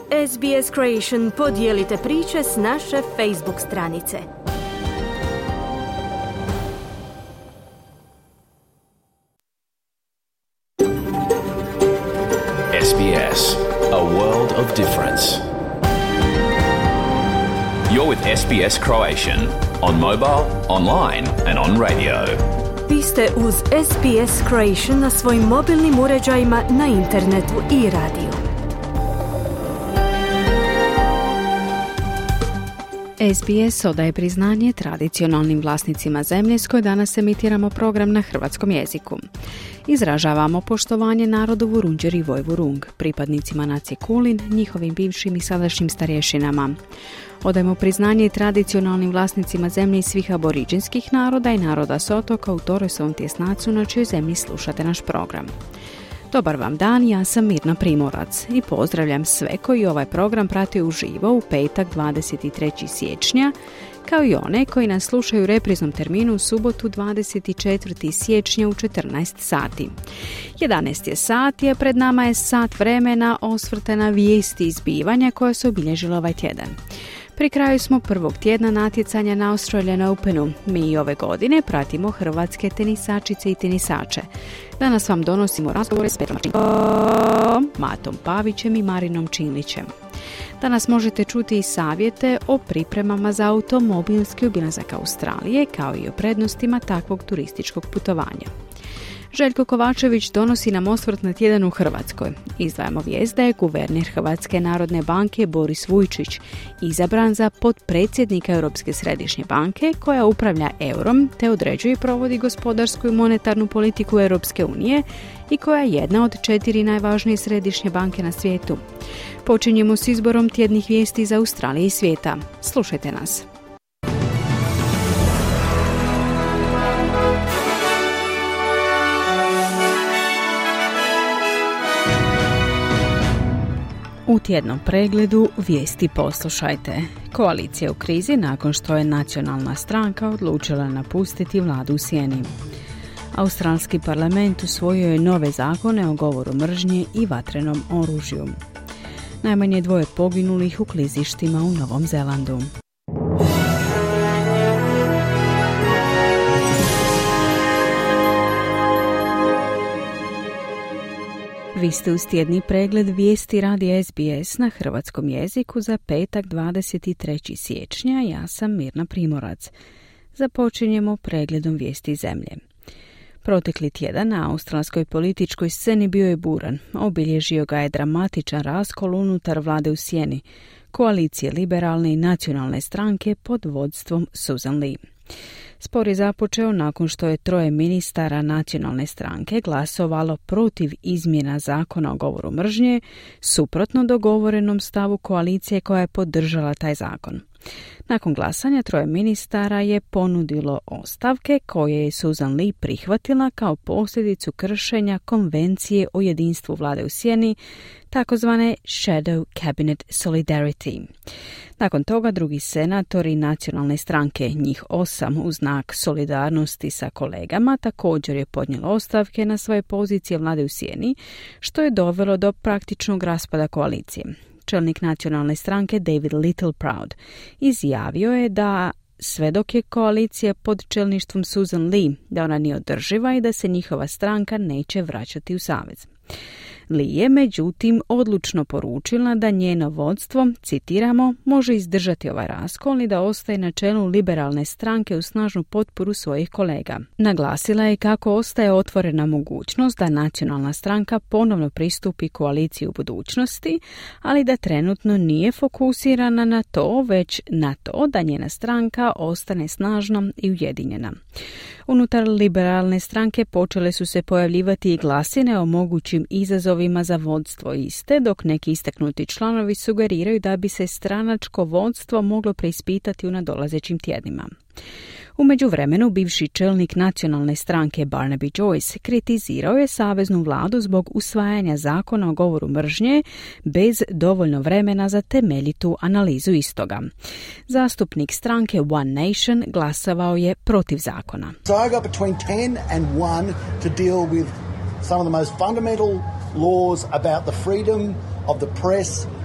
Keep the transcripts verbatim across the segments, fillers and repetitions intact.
S B S Creation podijelite priče s naše Facebook stranice. S B S, a world of difference. You're with S B S Croatian on mobile, online and on radio. Vi ste uz S B S Creation na svojim mobilnim uređajima, na internetu i radiju. S B S odaje priznanje tradicionalnim vlasnicima zemlje s koje danas emitiramo program na hrvatskom jeziku. Izražavamo poštovanje narodu Vurundjeri Vojvurung, pripadnicima nacije Kulin, njihovim bivšim i sadašnjim starješinama. Odajemo priznanje tradicionalnim vlasnicima zemlje svih aboriđinskih naroda i naroda s otoka u Torresovom tjesnacu na čijoj zemlji slušate naš program. Dobar vam dan, ja sam Mirna Primorac i pozdravljam sve koji ovaj program prate uživo u petak dvadeset trećeg siječnja, kao i one koji nas slušaju u repriznom terminu u subotu dvadeset četvrtog siječnja u četrnaest sati. jedanaest je sat, je pred nama je sat vremena osvrta na vijesti izbivanja koje su obilježile ovaj tjedan. Pri kraju smo prvog tjedna natjecanja na Australian Openu. Mi i ove godine pratimo hrvatske tenisačice i tenisače. Danas vam donosimo razgovore s Petrom Mačinom, Matom Pavićem i Marinom Činlićem. Danas možete čuti i savjete o pripremama za automobilski obilazak Australije, kao i o prednostima takvog turističkog putovanja. Željko Kovačević donosi nam osvrt na tjedan u Hrvatskoj. Izdvajamo vijest da je guverner Hrvatske narodne banke Boris Vujčić izabran za potpredsjednika Europske središnje banke koja upravlja eurom te određuje i provodi gospodarsku i monetarnu politiku Europske unije i koja je jedna od četiri najvažnije središnje banke na svijetu. Počinjemo s izborom tjednih vijesti iz Australije i svijeta. Slušajte nas. U tjednom pregledu vijesti poslušajte. Koalicija u krizi nakon što je nacionalna stranka odlučila napustiti vladu u sjeni. Australski parlament usvojio je nove zakone o govoru mržnje i vatrenom oružju. Najmanje dvoje poginulih u klizištima u Novom Zelandu. Vi ste uz tjedni pregled vijesti radija S B S na hrvatskom jeziku za petak dvadeset trećeg siječnja. Ja sam Mirna Primorac. Započinjemo pregledom vijesti zemlje. Protekli tjedan na australskoj političkoj sceni bio je buran. Obilježio ga je dramatičan raskol unutar vlade u sjeni, koalicije liberalne i nacionalne stranke pod vodstvom Susan Lee. Spor je započeo nakon što je troje ministara nacionalne stranke glasovalo protiv izmjena zakona o govoru mržnje, suprotno dogovorenom stavu koalicije koja je podržala taj zakon. Nakon glasanja troje ministara je ponudilo ostavke koje je Susan Lee prihvatila kao posljedicu kršenja konvencije o jedinstvu vlade u sjeni, takozvane Shadow Cabinet Solidarity. Nakon toga drugi senatori nacionalne stranke, njih osam u znak solidarnosti sa kolegama, također je podnijelo ostavke na svoje pozicije vlade u sjeni, što je dovelo do praktičnog raspada koalicije. Čelnik nacionalne stranke David Littleproud izjavio je da sve dok je koalicija pod čelništvom Susan Lee, da ona nije održiva i da se njihova stranka neće vraćati u savez. Lee je međutim odlučno poručila da njeno vodstvo, citiramo, može izdržati ovaj raskol i da ostaje na čelu liberalne stranke u snažnu potporu svojih kolega. Naglasila je kako ostaje otvorena mogućnost da nacionalna stranka ponovno pristupi koaliciji u budućnosti, ali da trenutno nije fokusirana na to, već na to da njena stranka ostane snažna i ujedinjena. Unutar liberalne stranke počele su se pojavljivati i glasine o mogućim izazovima za vodstvo iste, dok neki istaknuti članovi sugeriraju da bi se stranačko vodstvo moglo preispitati u nadolazećim tjednima. U međuvremenu, bivši čelnik nacionalne stranke Barnaby Joyce kritizirao je saveznu vladu zbog usvajanja zakona o govoru mržnje bez dovoljno vremena za temeljitu analizu istoga. Zastupnik stranke One Nation glasovao je protiv zakona. So I got between ten and one to deal with some of the most fundamental laws about the freedom of the press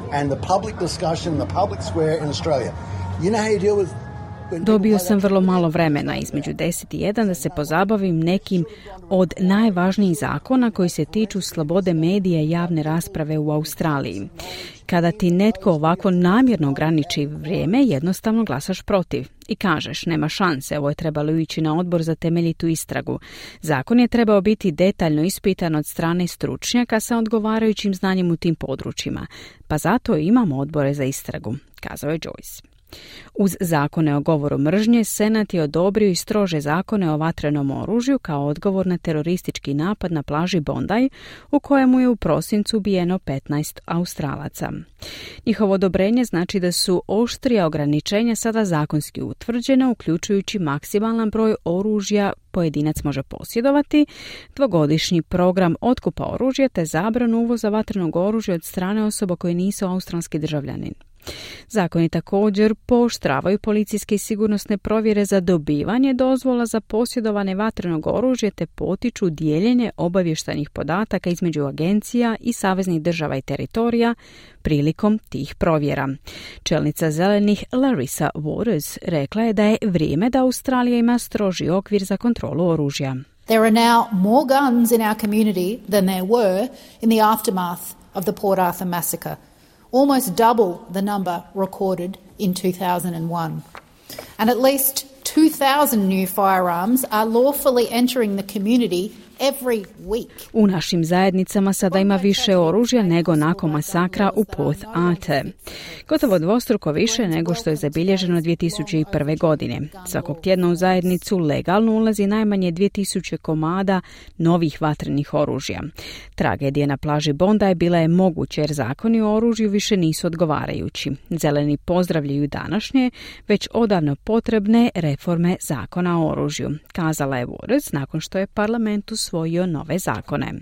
and the public discussion, the public square in Australia. You know how you deal with Dobio sam vrlo malo vremena između deset i jedan da se pozabavim nekim od najvažnijih zakona koji se tiču slobode medija i javne rasprave u Australiji. Kada ti netko ovako namjerno ograniči vrijeme, jednostavno glasaš protiv i kažeš nema šanse, ovo je trebalo ići na odbor za temeljitu istragu. Zakon je trebao biti detaljno ispitan od strane stručnjaka sa odgovarajućim znanjem u tim područjima, pa zato imamo odbore za istragu, kazao je Joyce. Uz zakone o govoru mržnje, Senat je odobrio i strože zakone o vatrenom oružju kao odgovor na teroristički napad na plaži Bondi, u kojemu je u prosincu ubijeno petnaest Australaca. Njihovo odobrenje znači da su oštrija ograničenja sada zakonski utvrđena, uključujući maksimalan broj oružja pojedinac može posjedovati, dvogodišnji program otkupa oružja te zabranu uvoza vatrenog oružja od strane osoba koje nisu australski državljanin. Zakoni također pooštravaju policijske i sigurnosne provjere za dobivanje dozvola za posjedovanje vatrenog oružja te potiču dijeljenje obavještajnih podataka između agencija i saveznih država i teritorija prilikom tih provjera. Čelnica zelenih Larissa Waters rekla je da je vrijeme da Australija ima stroži okvir za kontrolu oružja. There are now more guns in our community than there were in the aftermath of the Port Arthur massacre. Almost double the number recorded in two thousand one. And at least two thousand new firearms are lawfully entering the community every week. U našim zajednicama sada ima više oružja nego nakon masakra u Port Arthur. Gotovo dvostruko više nego što je zabilježeno dvije tisuće prve. godine. Svakog tjedna u zajednicu legalno ulazi najmanje dvije tisuće komada novih vatrenih oružja. Tragedija na plaži Bondi bila je moguća jer zakoni o oružju više nisu odgovarajući. Zeleni pozdravljaju današnje, već odavno potrebne reforme zakona o oružju, kazala je Waters nakon što je parlament usvojio nove zakone.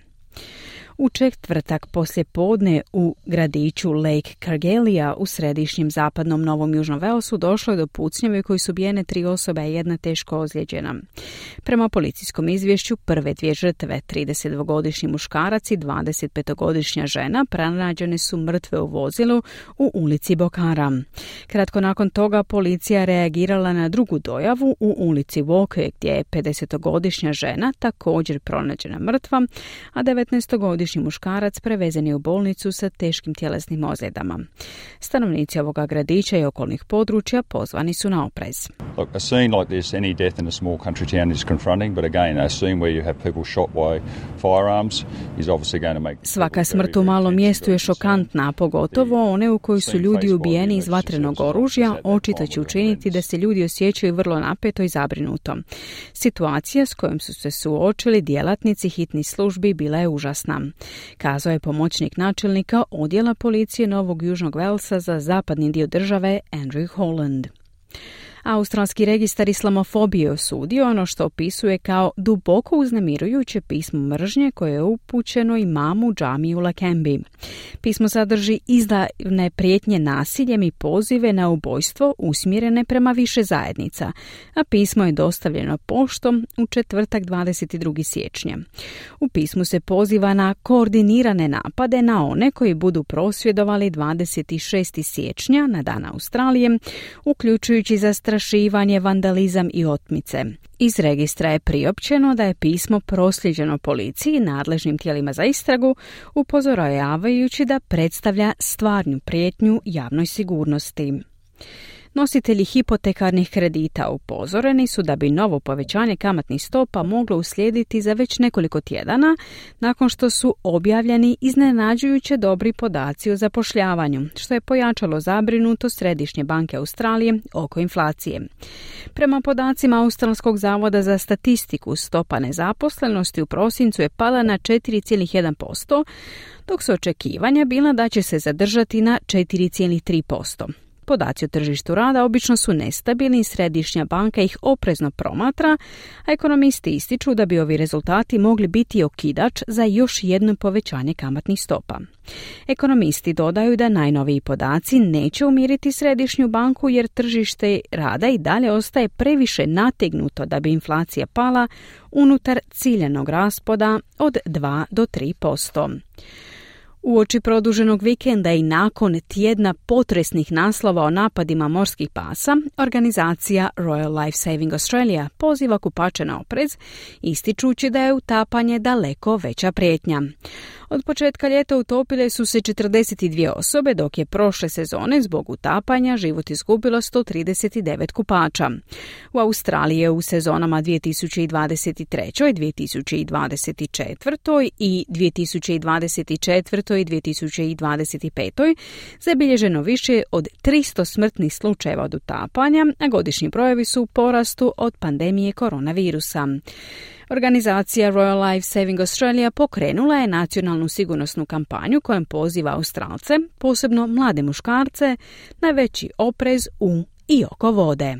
U četvrtak poslje podne u gradiću Lake Cargelia u središnjem zapadnom Novom Južnom Walesu došlo je do pucnjave koji su ubijene tri osobe, a jedna teško ozlijeđena. Prema policijskom izvješću, prve dvije žrtve, tridesetdvogodišnji muškarac i dvadesetpetogodišnja žena, pronađene su mrtve u vozilu u ulici Bokara. Kratko nakon toga policija reagirala na drugu dojavu u ulici Walker, gdje je pedesetogodišnja žena također pronađena mrtva, a devetnaestogodišnji muškarac prevezen je u bolnicu sa teškim tjelesnim ozljedama. Stanovnici ovoga gradića i okolnih područja pozvani su na oprez. Look, a scene like this, any death in a small country town is confronting, but again, a scene where you have people shot by firearms is obviously going to make... Svaka smrt u malom mjestu je šokantna, pogotovo one u kojoj su ljudi ubijeni iz vatrenog oružja, očito će učiniti da se ljudi osjećaju vrlo napeto i zabrinuto. Situacija s kojom su se suočili djelatnici hitnih službi bila je užasna, kazao je pomoćnik načelnika odjela policije Novog Južnog Walesa za zapadni dio države Andrew Holland. Australski registar islamofobije osudio ono što opisuje kao duboko uznemirujuće pismo mržnje koje je upućeno imamu džamiji u Lakembi. Pismo sadrži izdane prijetnje nasiljem i pozive na ubojstvo usmjerene prema više zajednica, a pismo je dostavljeno poštom u četvrtak dvadeset drugi siječnja. U pismu se poziva na koordinirane napade na one koji budu prosvjedovali dvadeset šestog siječnja na Dan Australije, uključujući zastrašivanje, vandalizam i otmice. Iz registra je priopćeno da je pismo prosljeđeno policiji i nadležnim tijelima za istragu, upozoravajući da predstavlja stvarnu prijetnju javnoj sigurnosti. Nositelji hipotekarnih kredita upozoreni su da bi novo povećanje kamatnih stopa moglo uslijediti za već nekoliko tjedana nakon što su objavljeni iznenađujuće dobri podaci o zapošljavanju, što je pojačalo zabrinutost Središnje banke Australije oko inflacije. Prema podacima Australskog zavoda za statistiku, stopa nezaposlenosti u prosincu je pala na četiri zarez jedan posto, dok su očekivanja bila da će se zadržati na četiri zarez tri posto. Podaci o tržištu rada obično su nestabilni i Središnja banka ih oprezno promatra, a ekonomisti ističu da bi ovi rezultati mogli biti okidač za još jedno povećanje kamatnih stopa. Ekonomisti dodaju da najnoviji podaci neće umiriti Središnju banku jer tržište rada i dalje ostaje previše nategnuto da bi inflacija pala unutar ciljanog raspoda od dva do tri posto. Uoči produženog vikenda i nakon tjedna potresnih naslova o napadima morskih pasa, organizacija Royal Life Saving Australia poziva kupače na oprez, ističući da je utapanje daleko veća prijetnja. Od početka ljeta utopile su se četrdeset dvije osobe, dok je prošle sezone zbog utapanja život izgubilo sto trideset devet kupača. U Australiji je u sezonama dvije tisuće dvadeset treće. dvije tisuće dvadeset četvrte. i dvije tisuće dvadeset četvrte. i dvije tisuće dvadeset pete. zabilježeno više od tristo smrtnih slučajeva od utapanja, a godišnji brojevi su u porastu od pandemije koronavirusa. Organizacija Royal Life Saving Australia pokrenula je nacionalnu sigurnosnu kampanju kojom poziva Australce, posebno mlade muškarce, na veći oprez u i oko vode.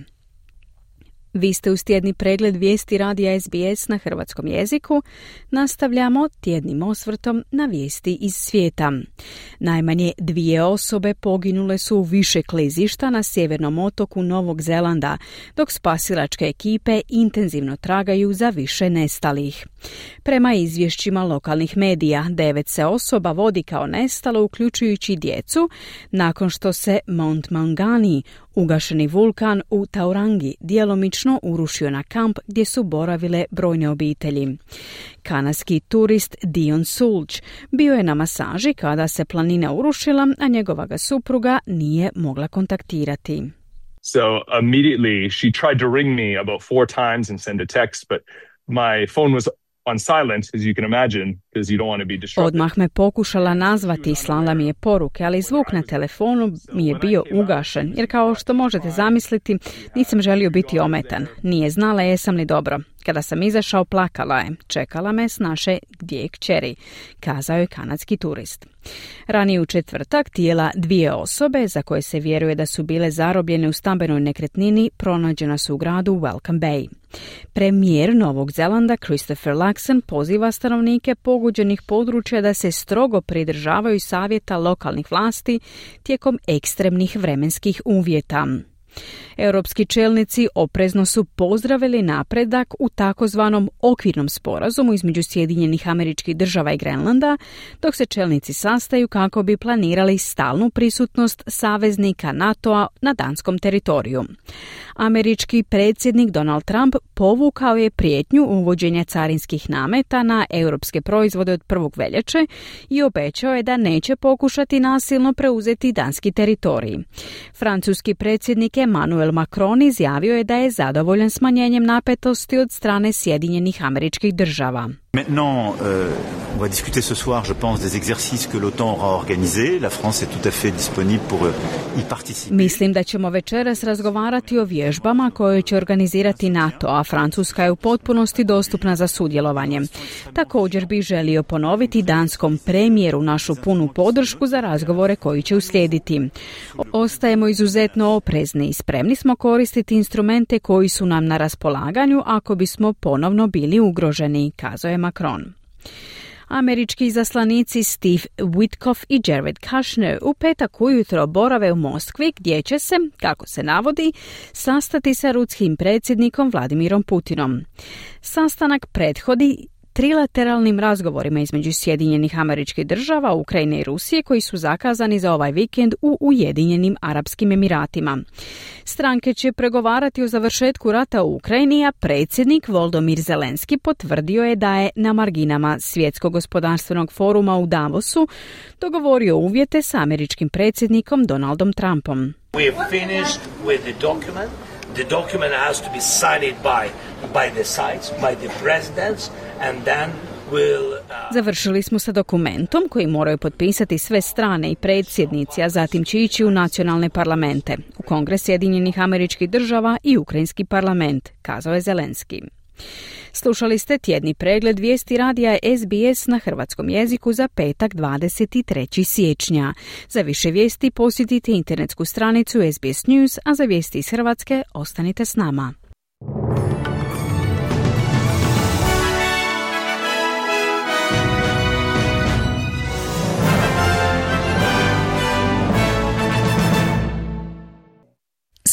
Vi ste uz tjedni pregled vijesti radija S B S na hrvatskom jeziku. Nastavljamo tjednim osvrtom na vijesti iz svijeta. Najmanje dvije osobe poginule su u više klizišta na sjevernom otoku Novog Zelanda, dok spasilačke ekipe intenzivno tragaju za više nestalih. Prema izvješćima lokalnih medija, devet se osoba vodi kao nestalo, uključujući djecu, nakon što se Mount Maungani, ugašeni vulkan u Taurangi, djelomično urušio na kamp gdje su boravile brojne obitelji. Kanadski turist Dion Sulj bio je na masaži kada se planina urušila, a njegova ga supruga nije mogla kontaktirati. So immediately she tried to ring me about four times and send a text, but my phone was on silent, as you can imagine, because you don't want to be disrupted. Odmah me pokušala nazvati i slala mi je poruke, ali zvuk na telefonu mi je bio ugašen, jer kao što možete zamisliti, nisam želio biti ometan. Nije znala jesam li dobro. Kada sam izašao, plakala je. Čekala me s naše dvije kćeri, kazao je kanadski turist. Ranije u četvrtak tijela dvije osobe, za koje se vjeruje da su bile zarobljene u stambenoj nekretnini, pronađena su u gradu Welcome Bay. Premijer Novog Zelanda Christopher Luxon poziva stanovnike pogođenih područja da se strogo pridržavaju savjeta lokalnih vlasti tijekom ekstremnih vremenskih uvjeta. Europski čelnici oprezno su pozdravili napredak u takozvanom okvirnom sporazumu između Sjedinjenih Američkih Država i Grenlanda, dok se čelnici sastaju kako bi planirali stalnu prisutnost saveznika NATO-a na danskom teritoriju. Američki predsjednik Donald Trump povukao je prijetnju uvođenja carinskih nameta na europske proizvode od prvog veljače i obećao je da neće pokušati nasilno preuzeti danski teritorij. Francuski predsjednik Emmanuel Macron izjavio je da je zadovoljan smanjenjem napetosti od strane Sjedinjenih Američkih Država. Maintenant, euh, on va discuter ce soir, je pense, des exercices que l'OTAN aura organisés. La France est tout à fait disponible pour y participer. Mislim da ćemo večeras razgovarati o vježbama koje će organizirati NATO, a Francuska je u potpunosti dostupna za sudjelovanje. Također bih želio ponoviti danskom premijeru našu punu podršku za razgovore koji će uslijediti. Ostajemo izuzetno oprezni i spremni smo koristiti instrumente koji su nam na raspolaganju ako bismo ponovno bili ugroženi, kazao je Macron. Američki izaslanici Steve Witkoff i Jared Kushner u petak ujutro borave u Moskvi, gdje će se, kako se navodi, sastati sa ruskim predsjednikom Vladimirom Putinom. Sastanak prethodi trilateralnim razgovorima između Sjedinjenih Američkih Država, Ukrajine i Rusije koji su zakazani za ovaj vikend u Ujedinjenim Arapskim Emiratima. Stranke će pregovarati o završetku rata u Ukrajini, a predsjednik Volodymyr Zelenski potvrdio je da je na marginama Svjetskog gospodarstvenog foruma u Davosu dogovorio uvjete s američkim predsjednikom Donaldom Trumpom. We have finished with the document. The document has to be signed by by the sides, by the presidents, and then we'll uh... Završili smo sa dokumentom koji moraju potpisati sve strane i predsjednici, a zatim će ići u nacionalne parlamente, u Kongres Sjedinjenih Američkih Država i Ukrajinski parlament, kazao je Zelenski. Slušali ste tjedni pregled vijesti radija S B S na hrvatskom jeziku za petak dvadeset trećeg siječnja. Za više vijesti posjetite internetsku stranicu S B S News, a za vijesti iz Hrvatske ostanite s nama.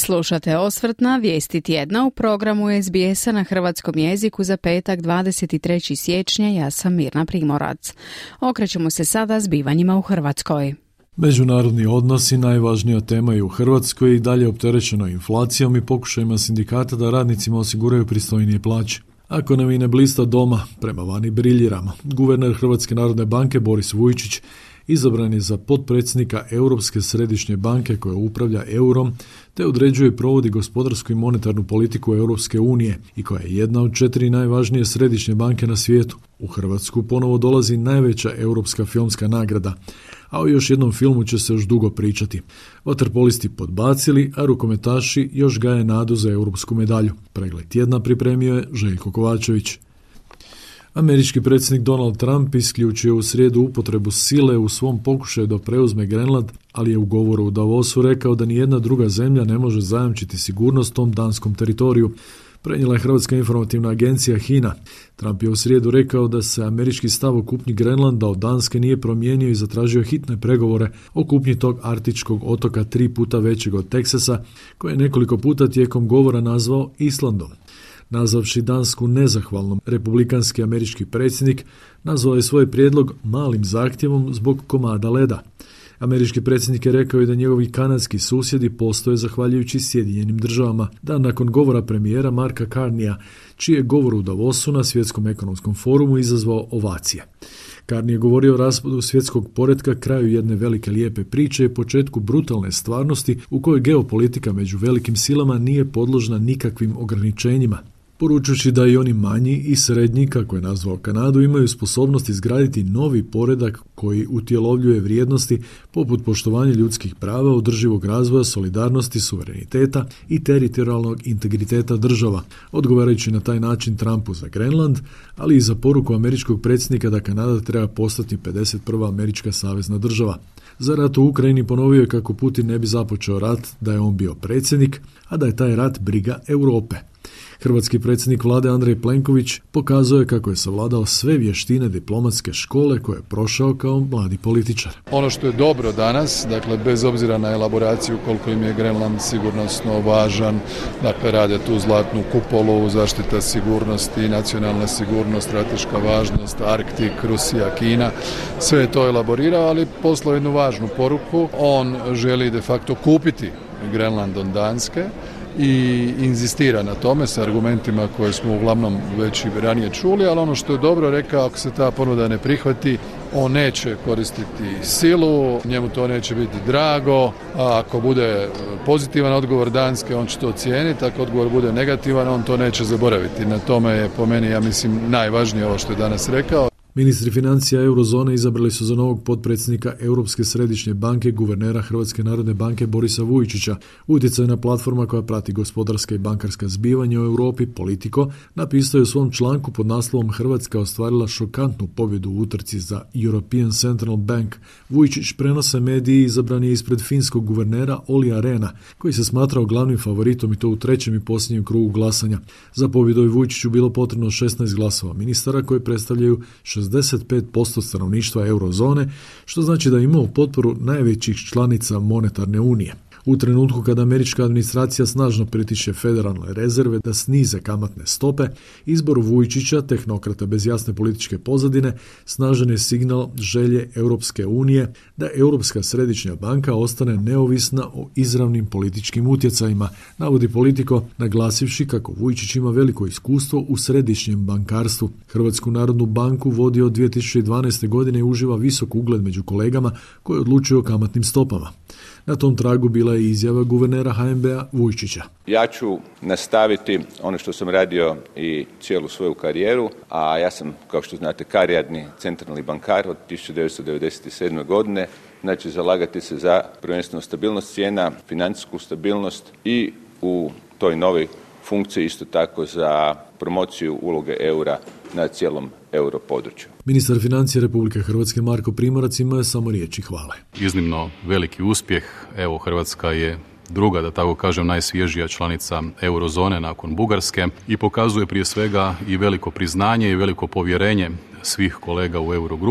Slušate osvrt na vijesti tjedna u programu S B S-a na hrvatskom jeziku za petak dvadeset trećeg siječnja. Ja sam Mirna Primorac. Okrećemo se sada zbivanjima u Hrvatskoj. Međunarodni odnosi najvažnija tema je u Hrvatskoj i dalje opterećeno inflacijom i pokušajima sindikata da radnicima osiguraju pristojnije plaće. Ako nam i ne blista doma, prema vani briljiramo. Guverner Hrvatske narodne banke Boris Vujčić izabran je za potpredsjednika Europske središnje banke koja upravlja eurom te određuje i provodi gospodarsku i monetarnu politiku Europske unije i koja je jedna od četiri najvažnije središnje banke na svijetu. U Hrvatsku ponovo dolazi najveća europska filmska nagrada, a o još jednom filmu će se još dugo pričati. Vaterpolisti podbacili, a rukometaši još gaje nadu za europsku medalju. Pregled tjedna pripremio je Željko Kovačević. Američki predsjednik Donald Trump isključio u srijedu upotrebu sile u svom pokušaju da preuzme Grenland, ali je u govoru u Davosu rekao da nijedna druga zemlja ne može zajamčiti sigurnost tom danskom teritoriju. Prenijela je Hrvatska informativna agencija HINA. Trump je u srijedu rekao da se američki stav o kupnji Grenlanda od Danske nije promijenio i zatražio hitne pregovore o kupnji tog arktičkog otoka tri puta većeg od Teksasa, koje je nekoliko puta tijekom govora nazvao Islandom. Nazvavši Dansku nezahvalnom, republikanski američki predsjednik nazvao je svoj prijedlog malim zahtjevom zbog komada leda. Američki predsjednik je rekao i da njegovi kanadski susjedi postoje zahvaljujući Sjedinjenim državama, dan nakon govora premijera Marka Carneya, čiji je govor u Davosu na Svjetskom ekonomskom forumu izazvao ovacije. Carney je govorio o raspadu svjetskog poretka, kraju jedne velike lijepe priče i početku brutalne stvarnosti u kojoj geopolitika među velikim silama nije podložna nikakvim ograničenjima. Poručujući da i oni manji i srednji, kako je nazvao Kanadu, imaju sposobnost izgraditi novi poredak koji utjelovljuje vrijednosti poput poštovanja ljudskih prava, održivog razvoja, solidarnosti, suvereniteta i teritorijalnog integriteta država, odgovarajući na taj način Trumpu za Grenland, ali i za poruku američkog predsjednika da Kanada treba postati pedeset prva američka savezna država. Za rat u Ukrajini ponovio je kako Putin ne bi započeo rat da je on bio predsjednik, a da je taj rat briga Europe. Hrvatski predsjednik vlade Andrej Plenković pokazao je kako je savladao sve vještine diplomatske škole koje je prošao kao mladi političar. Ono što je dobro danas, dakle bez obzira na elaboraciju koliko im je Grenland sigurnosno važan, dakle rade tu zlatnu kupolu, zaštita sigurnosti, nacionalna sigurnost, strateška važnost, Arktik, Rusija, Kina, sve je to elaborirao, ali poslao jednu važnu poruku. On želi de facto kupiti Grenland od Danske i inzistira na tome sa argumentima koje smo uglavnom već i ranije čuli, ali ono što je dobro rekao, ako se ta ponuda ne prihvati, on neće koristiti silu, njemu to neće biti drago, a ako bude pozitivan odgovor Danske, on će to cijeniti, ako odgovor bude negativan, on to neće zaboraviti. Na tome je po meni, ja mislim, najvažnije ovo što je danas rekao. Ministri financija eurozone izabrali su za novog potpredsjednika Europske središnje banke guvernera Hrvatske narodne banke Borisa Vujčića. Utjecajna platforma koja prati gospodarska i bankarska zbivanja u Europi, Politico, napisao je u svom članku pod naslovom Hrvatska ostvarila šokantnu pobjedu u utrci za European Central Bank. Vujčić, prenose mediji, izabran je ispred finskog guvernera Ollia Rehna, koji se smatrao glavnim favoritom i to u trećem i posljednjem krugu glasanja. Za pobjedu je Vujčiću bilo potrebno šesnaest glasova ministara koji predstavljaju šezdeset pet posto stanovništva eurozone, što znači da je imao potporu najvećih članica monetarne unije. U trenutku kada američka administracija snažno pritiče federalne rezerve da snize kamatne stope, izbor Vujčića, tehnokrata bez jasne političke pozadine, snažan je signal želje Europske unije da Europska središnja banka ostane neovisna o izravnim političkim utjecajima, navodi Politico, naglasivši kako Vujčić ima veliko iskustvo u središnjem bankarstvu. Hrvatsku narodnu banku vodi od dvije tisuće dvanaeste. godine i uživa visok ugled među kolegama koji odlučuju o kamatnim stopama. Na tom tragu bila je izjava guvernera H N B-a Vujčića. Ja ću nastaviti ono što sam radio i cijelu svoju karijeru, a ja sam, kao što znate, karijerni centralni bankar od tisuću devetsto devedeset sedme. godine. Znači, zalagati se za prvenstveno stabilnost cijena, financijsku stabilnost i u toj novoj funkciji isto tako za promociju uloge eura na cijelom europodručju. Ministar financija Republike Hrvatske Marko Primorac imao je samo riječi hvale. Iznimno veliki uspjeh. Evo, Hrvatska je druga, da tako kažem, najsvježija članica eurozone nakon Bugarske i pokazuje prije svega i veliko priznanje i veliko povjerenje svih kolega u Eurogrupi.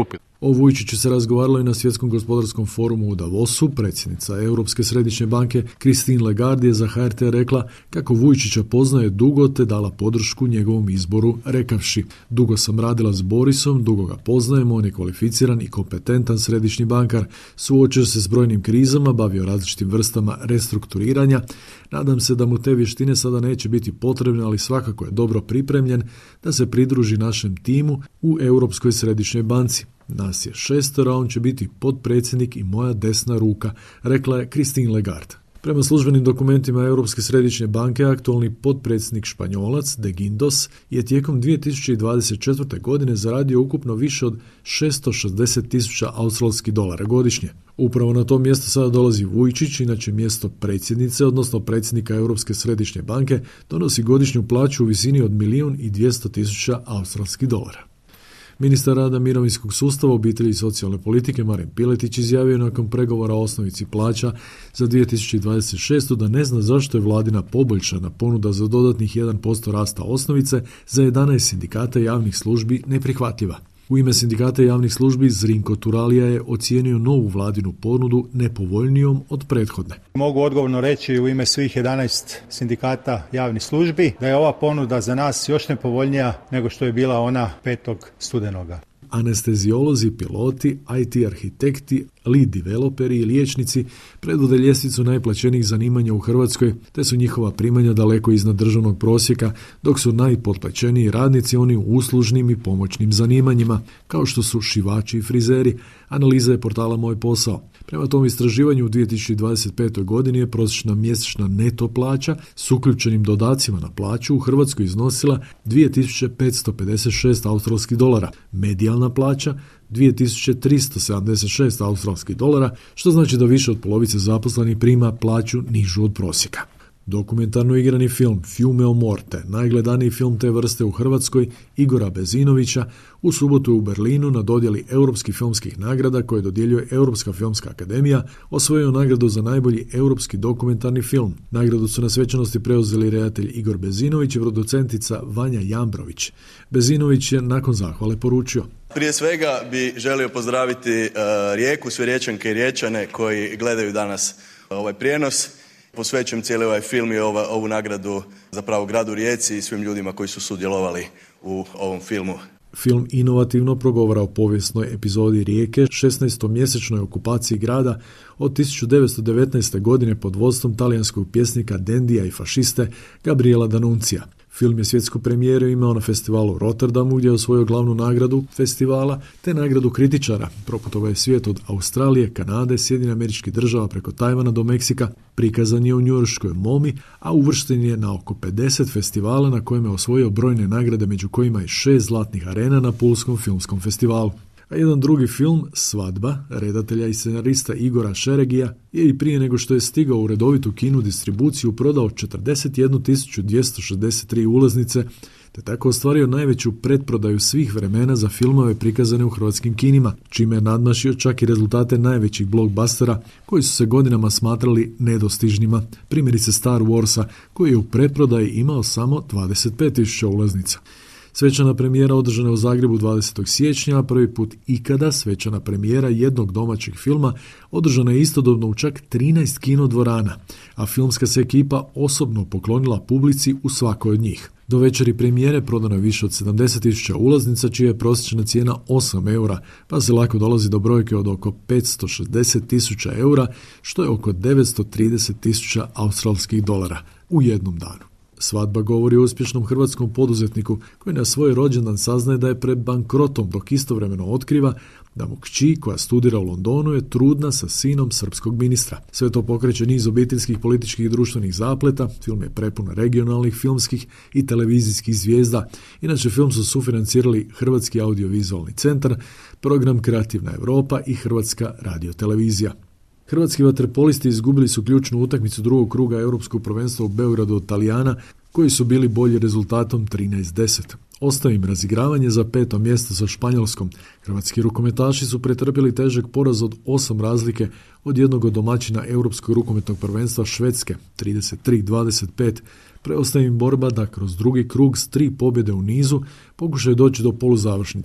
O Vujčiću se razgovaralo i na Svjetskom gospodarskom forumu u Davosu. Predsjednica Europske središnje banke Christine Lagarde je za H R T rekla kako Vujčića poznaje dugo te dala podršku njegovom izboru, rekavši: dugo sam radila s Borisom, dugo ga poznajemo, on je kvalificiran i kompetentan središnji bankar, suočio se s brojnim krizama, bavio različitim vrstama restrukturiranja. Nadam se da mu te vještine sada neće biti potrebne, ali svakako je dobro pripremljen da se pridruži našem timu u Europskoj središnjoj banci. Nas je šestora, on će biti potpredsjednik i moja desna ruka, rekla je Christine Lagarde. Prema službenim dokumentima Europske središnje banke, aktualni potpredsjednik Španjolac De Guindos je tijekom dvije tisuće dvadeset četvrte. godine zaradio ukupno više od šesto šezdeset tisuća australskih dolara godišnje. Upravo na to mjesto sada dolazi Vujčić, inače mjesto predsjednice, odnosno predsjednika Europske središnje banke, donosi godišnju plaću u visini od milijun i dvjesto tisuća australskih dolara. Ministar rada, mirovinskog sustava, obitelji i socijalne politike Marin Piletić izjavio nakon pregovora o osnovici plaća za dvije tisuće dvadeset šeste. da ne zna zašto je vladina poboljšana ponuda za dodatnih jedan posto rasta osnovice za jedanaest sindikata javnih službi neprihvatljiva. U ime sindikata javnih službi Zrinko Turalija je ocijenio novu vladinu ponudu nepovoljnijom od prethodne. Mogu odgovorno reći u ime svih jedanaest sindikata javnih službi da je ova ponuda za nas još nepovoljnija nego što je bila ona petog studenoga. Anesteziolozi, piloti, I T arhitekti, lead developeri i liječnici predvode ljestvicu najplaćenijih zanimanja u Hrvatskoj, te su njihova primanja daleko iznad državnog prosjeka, dok su najpotplaćeniji radnici oni u uslužnim i pomoćnim zanimanjima, kao što su šivači i frizeri. Analiza je portala Moj posao. Prema tom istraživanju u dvije tisuće dvadeset petoj. godini je prosječna mjesečna neto plaća s uključenim dodacima na plaću u Hrvatskoj iznosila dvije tisuće petsto pedeset šest australskih dolara. Medijalna plaća dvije tisuće tristo sedamdeset šest australskih dolara, što znači da više od polovice zaposlenih prima plaću nižu od prosjeka. Dokumentarno igrani film Fiume o morte, najgledaniji film te vrste u Hrvatskoj, Igora Bezinovića, u subotu u Berlinu na dodjeli europskih filmskih nagrada koje dodjeljuje Europska filmska akademija, osvojio nagradu za najbolji europski dokumentarni film. Nagradu su na svečanosti preuzeli redatelj Igor Bezinović i producentica Vanja Jambrović. Bezinović je nakon zahvale poručio: prije svega bi želio pozdraviti uh, Rijeku, sve Riječanke i Riječane koji gledaju danas uh, ovaj prijenos. Posvećujem cijeli ovaj film i ova, ovu nagradu zapravo gradu Rijeci i svim ljudima koji su sudjelovali u ovom filmu. Film inovativno progovara o povijesnoj epizodi Rijeke, šesnaestomjesečnoj okupaciji grada od tisuću devetsto devetnaeste. godine pod vodstvom talijanskog pjesnika Dendija i fašiste Gabriela D'Annunzia. Film je svjetsku premijeru imao na festivalu u Rotterdamu gdje je osvojio glavnu nagradu festivala te nagradu kritičara. Proputovao je svijet od Australije, Kanade, Sjedinjenih Američkih Država preko Tajvana do Meksika. Prikazan je u njujorškoj MoMI, a uvršten je na oko pedeset festivala na kojima je osvojio brojne nagrade, među kojima je šest zlatnih arena na Pulskom filmskom festivalu. A jedan drugi film, Svadba, redatelja i scenarista Igora Šeregija, je i prije nego što je stigao u redovitu kinu distribuciju prodao četrdeset jednu tisuću dvjesto šezdeset tri ulaznice, te tako ostvario najveću pretprodaju svih vremena za filmove prikazane u hrvatskim kinima, čime je nadmašio čak i rezultate najvećih blockbustera koji su se godinama smatrali nedostižnima, primjerice Star Warsa, koji je u pretprodaji imao samo dvadeset pet tisuća ulaznica. Svečana premijera održana je u Zagrebu dvadesetog siječnja, a prvi put ikada svečana premijera jednog domaćeg filma održana je istodobno u čak trinaest kinodvorana, a filmska se ekipa osobno poklonila publici u svakoj od njih. Do večeri premijere prodano je više od sedamdeset tisuća ulaznica, čija je prosječna cijena osam eura, pa se lako dolazi do brojke od oko petsto šezdeset tisuća eura, što je oko devetsto trideset tisuća australskih dolara u jednom danu. Svadba govori o uspješnom hrvatskom poduzetniku koji na svoj rođendan saznaje da je pred bankrotom, dok istovremeno otkriva da mu kći koja studira u Londonu je trudna sa sinom srpskog ministra. Sve to pokreće niz obiteljskih, političkih i društvenih zapleta. Film je prepun regionalnih, filmskih i televizijskih zvijezda. Inače, film su sufinancirali Hrvatski audiovizualni centar, program Kreativna Europa i Hrvatska radiotelevizija. Hrvatski vaterpolisti izgubili su ključnu utakmicu drugog kruga europskog prvenstva u Beogradu od Talijana, koji su bili bolji rezultatom trinaest deset. Ostaje im razigravanje za peto mjesto sa Španjolskom. Hrvatski rukometaši su pretrpjeli težak poraz od osam razlike od jednog od domaćina europskog rukometnog prvenstva Švedske, trideset tri dvadeset pet. Preostaje im borba da kroz drugi krug s tri pobjede u nizu pokušaju doći do poluzavršnice.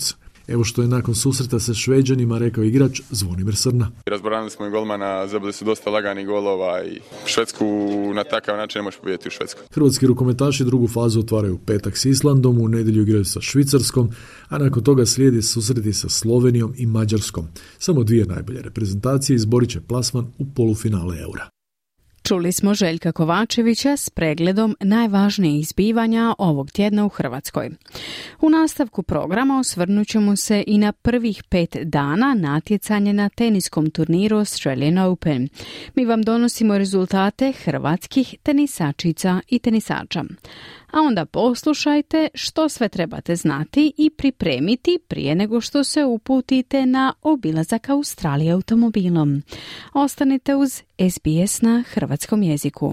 Evo što je nakon susreta sa Šveđanima rekao igrač Zvonimir Srna. Razbranili smo i golmana, zabili su dosta laganih golova i Švedsku na takav način ne možeš pobijediti u Švedskoj. Hrvatski rukometaši drugu fazu otvaraju u petak s Islandom, u nedjelju igraju sa Švicarskom, a nakon toga slijedi susreti sa Slovenijom i Mađarskom. Samo dvije najbolje reprezentacije izborit će plasman u polufinale Eura. Čuli smo Željka Kovačevića s pregledom najvažnijih zbivanja ovog tjedna u Hrvatskoj. U nastavku programa osvrnut ćemo se i na prvih pet dana natjecanje na teniskom turniru Australian Open. Mi vam donosimo rezultate hrvatskih tenisačica i tenisača. A onda poslušajte što sve trebate znati i pripremiti prije nego što se uputite na obilazak Australije automobilom. Ostanite uz S B S na hrvatskom jeziku.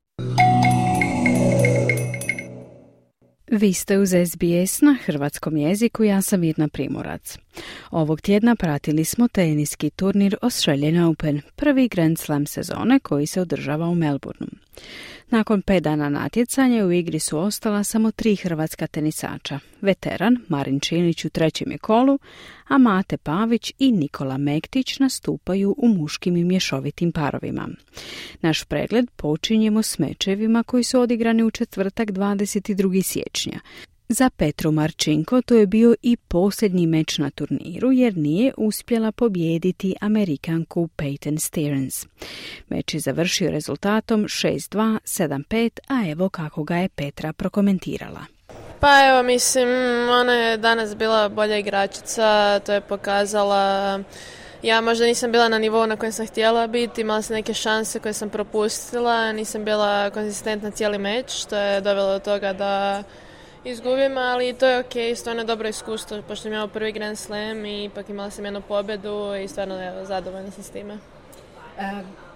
Vi ste uz S B S na hrvatskom jeziku, ja sam Mirna Primorac. Ovog tjedna pratili smo teniski turnir Australian Open, prvi Grand Slam sezone koji se održava u Melbourneu. Nakon pet dana natjecanja u igri su ostala samo tri hrvatska tenisača. Veteran Marin Čilić u trećem je kolu, a Mate Pavić i Nikola Mektić nastupaju u muškim i mješovitim parovima. Naš pregled počinjemo s mečevima koji su odigrani u četvrtak dvadeset drugog siječnja. Za Petru Marčinko to je bio i posljednji meč na turniru jer nije uspjela pobijediti Amerikanku Peyton Stearns. Meč je završio rezultatom šest dva, sedam pet, a evo kako ga je Petra prokomentirala. Pa evo, mislim, ona je danas bila bolja igračica, to je pokazala. Ja možda nisam bila na nivou na kojem sam htjela biti, imala sam neke šanse koje sam propustila, nisam bila konzistentna cijeli meč, što je dovelo do toga da izgubim, ali to je ok, stvarno je dobro iskustvo, pošto sam imala prvi Grand Slam i ipak imala sam jednu pobjedu i stvarno evo, zadovoljna sam s time. E,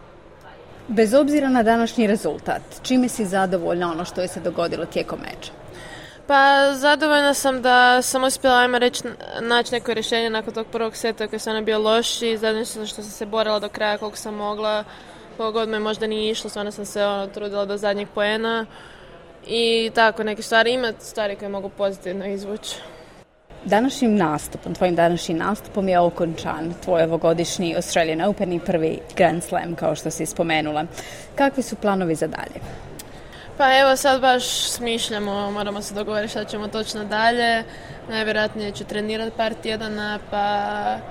bez obzira na današnji rezultat, čime si zadovoljna ono što je se dogodilo tijekom meča? Pa zadovoljna sam da sam uspjela, ajmo reći, naći neko rješenje nakon tog prvog seta koji sam bio loši, zadovoljna sam što sam se borila do kraja koliko sam mogla, koliko god me možda nije išlo, stvarno sam se ono, trudila do zadnjeg poena. I tako neke stvari, ima stvari koje mogu pozitivno izvući. Današnjim nastupom, tvojim današnjim nastupom je okončan tvoj ovogodišnji Australian Open i prvi Grand Slam, kao što si spomenula. Kakvi su planovi za dalje? Pa evo sad baš smišljamo, moramo se dogovoriti šta ćemo točno dalje. Najvjerojatnije ću trenirati par tjedana, pa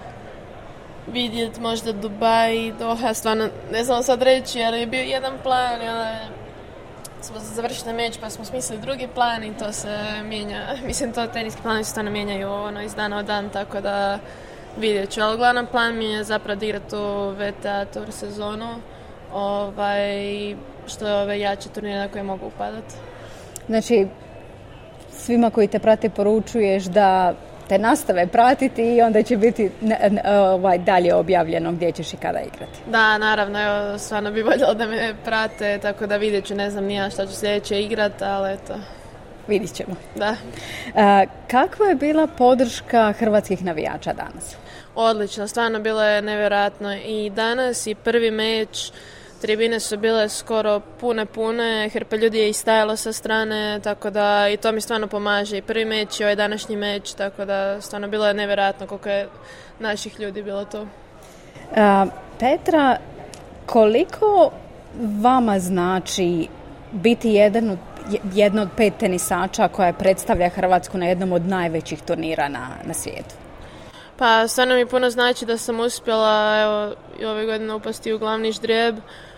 vidjeti možda Dubai, Doha, stvarno ne znam sad reći, jer je bio jedan plan, ali smo završili meč pa smo smislili drugi plan i to se mijenja. Mislim, to teniski planovi se stvarno mijenjaju ono, iz dana u dan, tako da vidjet ću. Ali glavni plan mi je zapravo da igrati u V T A Tour sezonu, ovaj, što je ove jače turnire na koje mogu upadati. Znači, svima koji te prate poručuješ da te nastave pratiti i onda će biti ovaj, dalje objavljeno gdje ćeš i kada igrati. Da, naravno, evo, stvarno bi voljela da me prate, tako da vidjet ću, ne znam nija šta ću sljedeće igrati, ali eto. Vidit ćemo. Da. A, kakva je bila podrška hrvatskih navijača danas? Odlično, stvarno bilo je nevjerojatno i danas i prvi meč. Tribine su bile skoro pune, pune, hrpa ljudi je istajalo sa strane, tako da i to mi stvarno pomaže. I prvi meč i ovaj današnji meč, tako da stvarno bilo je nevjerojatno koliko je naših ljudi bilo tu. A, Petra, koliko vama znači biti jedan od, jedna od pet tenisača koja predstavlja Hrvatsku na jednom od najvećih turnira na, na svijetu? Pa stvarno mi puno znači da sam uspjela evo, i ove godine upasti u glavni ždrijeb.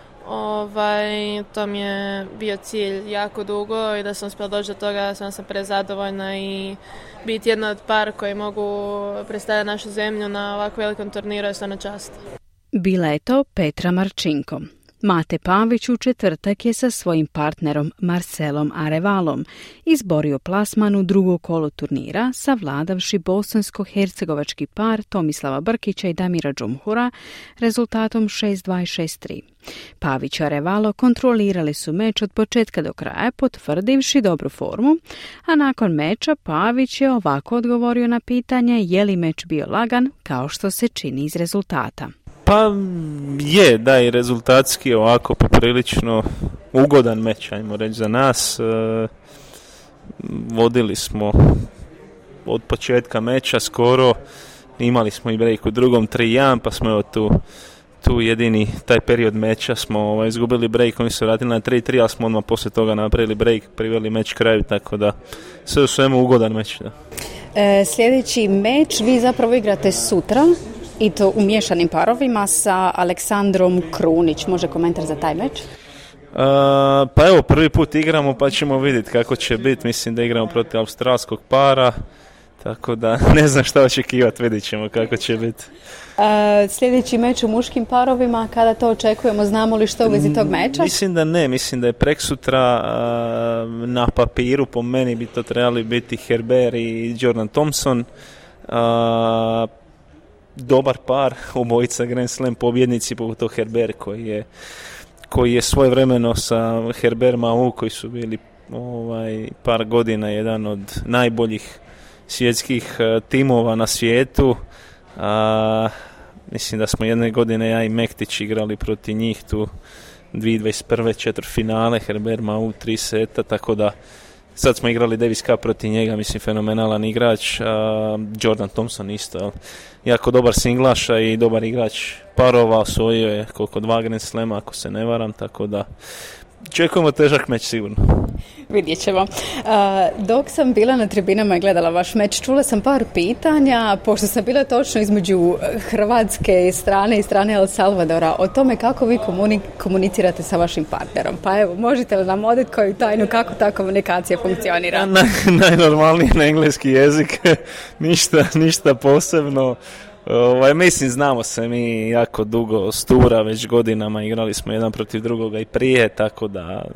Ovaj, to mi je bio cilj jako dugo i da sam uspjela doći do toga, sam sam prezadovoljna i biti jedna od par koji mogu predstavljati našu zemlju na ovako velikom turniru je stvarno čast. Bila je to Petra Marčinko. Mate Pavić u četvrtak je sa svojim partnerom Marcelom Arevalom izborio plasman u drugo kolo turnira, savladavši bosansko-hercegovački par Tomislava Brkića i Damira Džumhura rezultatom šest dva i šest tri. Pavić i Arevalo kontrolirali su meč od početka do kraja, potvrdivši dobru formu, a nakon meča Pavić je ovako odgovorio na pitanje je li meč bio lagan, kao što se čini iz rezultata. Pa je, da, i rezultatski ovako poprilično ugodan meč, ajmo reći za nas. E, vodili smo od početka meča skoro. Imali smo i break u drugom tri jedan, pa smo evo tu, tu jedini taj period meča smo ovaj, izgubili break, oni su vratili na tri tri, ali smo odmah poslije toga napravili break, priveli meč kraju, tako da sve u svemu ugodan meč. Da. E, sljedeći meč vi zapravo igrate sutra, i to u miješanim parovima sa Aleksandrom Krunić. Može komentar za taj meč? Uh, pa evo, prvi put igramo pa ćemo vidjeti kako će biti. Mislim da igramo protiv australskog para, tako da ne znam šta očekivati, vidjet ćemo kako će biti. Uh, sljedeći meč u muškim parovima, kada to očekujemo, znamo li što u vezi tog meča? Mislim da ne, mislim da je preksutra uh, na papiru, po meni bi to trebali biti Herbert i Jordan Thompson. Uh, dobar par, obojica Grand Slam pobjednici, pogotovo Herbert koji je koji je svojevremeno sa Herbert Mau, koji su bili ovaj, par godina jedan od najboljih svjetskih uh, timova na svijetu. A, mislim da smo jedne godine ja i Mektić igrali protiv njih tu dvije tisuće dvadeset prve četvrtfinale, Herbert Mau tri seta, tako da sad smo igrali Davis Cup protiv njega, mislim fenomenalan igrač. A, Jordan Thompson isto, jako dobar singlaša i dobar igrač parova, osvojio je koliko dva Grand Slema ako se ne varam, tako da čekujemo težak meč sigurno. Vidjet ćemo. Uh, dok sam bila na tribinama i gledala vaš meč, čula sam par pitanja, pošto sam bila točno između hrvatske strane i strane El Salvadora, o tome kako vi komuni- komunicirate sa vašim partnerom. Pa evo, možete li nam odeti koju tajnu kako ta komunikacija funkcionira? Na, najnormalnije na engleski jezik, ništa, ništa posebno. Ovaj, mislim, znamo se mi jako dugo, Stura, već godinama igrali smo jedan protiv drugoga i prije, tako da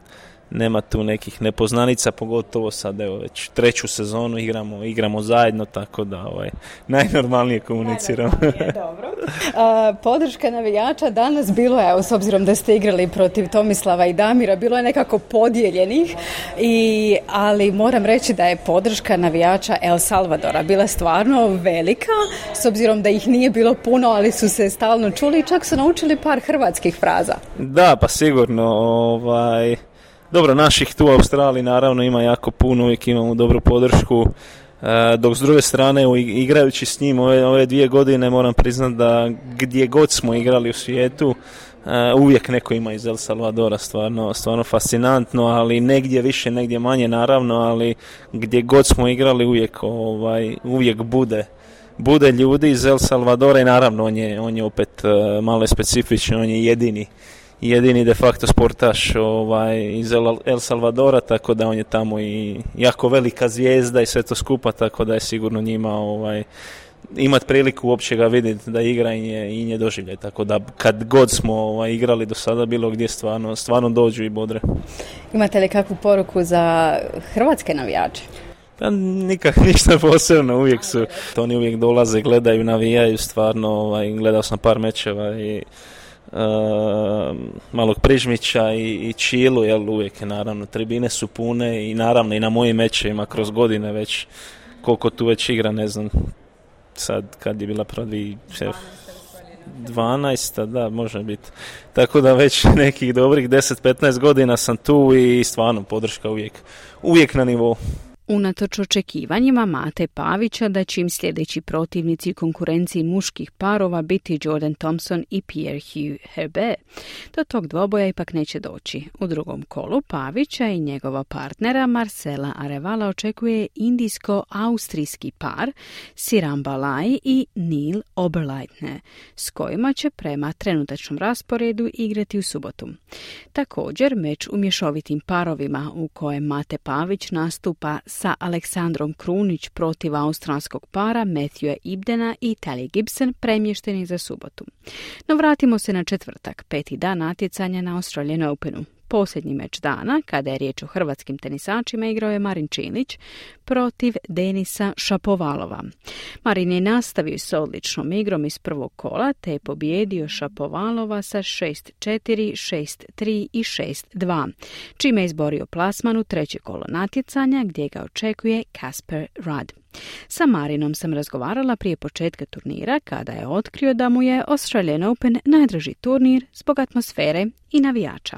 nema tu nekih nepoznanica, pogotovo sad evo već treću sezonu igramo, igramo zajedno, tako da ovaj, najnormalnije komuniciramo. Najnormalnije, dobro. Uh, podrška navijača danas bilo je, evo, s obzirom da ste igrali protiv Tomislava i Damira, bilo je nekako podijeljenih, i, ali moram reći da je podrška navijača El Salvadora bila stvarno velika, s obzirom da ih nije bilo puno, ali su se stalno čuli i čak su naučili par hrvatskih fraza. Da, pa sigurno, ovaj... Dobro, naših tu u Australiji naravno ima jako puno, uvijek imamo dobru podršku, e, dok s druge strane igrajući s njim ove, ove dvije godine moram priznati da gdje god smo igrali u svijetu, e, uvijek neko ima iz El Salvadora, stvarno, stvarno fascinantno, ali negdje više, negdje manje naravno, ali gdje god smo igrali uvijek, ovaj, uvijek bude. Bude ljudi iz El Salvadora i naravno on je, on je opet uh, malo specifičan, on je jedini jedini de facto sportaš ovaj, iz El, El Salvadora, tako da on je tamo i jako velika zvijezda i sve to skupa, tako da je sigurno njima ovaj, imat priliku uopće ga vidjeti da igra i nje, i nje doživlje, tako da kad god smo ovaj, igrali do sada bilo gdje stvarno, stvarno dođu i bodre. Imate li kakvu poruku za hrvatske navijače? Pa nikak, ništa posebno, uvijek su, oni uvijek dolaze, gledaju, navijaju, stvarno, ovaj, gledao sam par mečeva i Uh, malog Prižmića i, i Čilu, jel, uvijek je naravno, tribine su pune i naravno i na mojim mečevima kroz godine već, koliko tu već igra, ne znam, sad kad je bila prvi dvanaesta, da, može biti. Tako da već nekih dobrih deset do petnaest godina sam tu i stvarno podrška uvijek, uvijek na nivou. Unatoč očekivanjima Mate Pavića da će im sljedeći protivnici u konkurenciji muških parova biti Jordan Thompson i Pierre-Hugh Herbert, do tog dvoboja ipak neće doći. U drugom kolu Pavića i njegova partnera Marcela Arevala očekuje indijsko-austrijski par Siram Balai i Neil Oberleitner, s kojima će prema trenutačnom rasporedu igrati u subotu. Također meč u mješovitim parovima u kojem Mate Pavić nastupa sa Aleksandrom Krunić protiv australskog para Matthewa Ibdena i Tally Gibson premješteni za subotu. No vratimo se na četvrtak, peti dan natjecanja na Australian Openu. Posljednji meč dana, kada je riječ o hrvatskim tenisačima, igrao je Marin Čilić protiv Denisa Šapovalova. Marin je nastavio s odličnom igrom iz prvog kola, te je pobijedio Šapovalova sa šest četiri, šest tri i šest dva, čime je izborio plasman u treće kolo natjecanja, gdje ga očekuje Casper Ruud. Sa Marinom sam razgovarala prije početka turnira, kada je otkrio da mu je Australian Open najdraži turnir zbog atmosfere i navijača.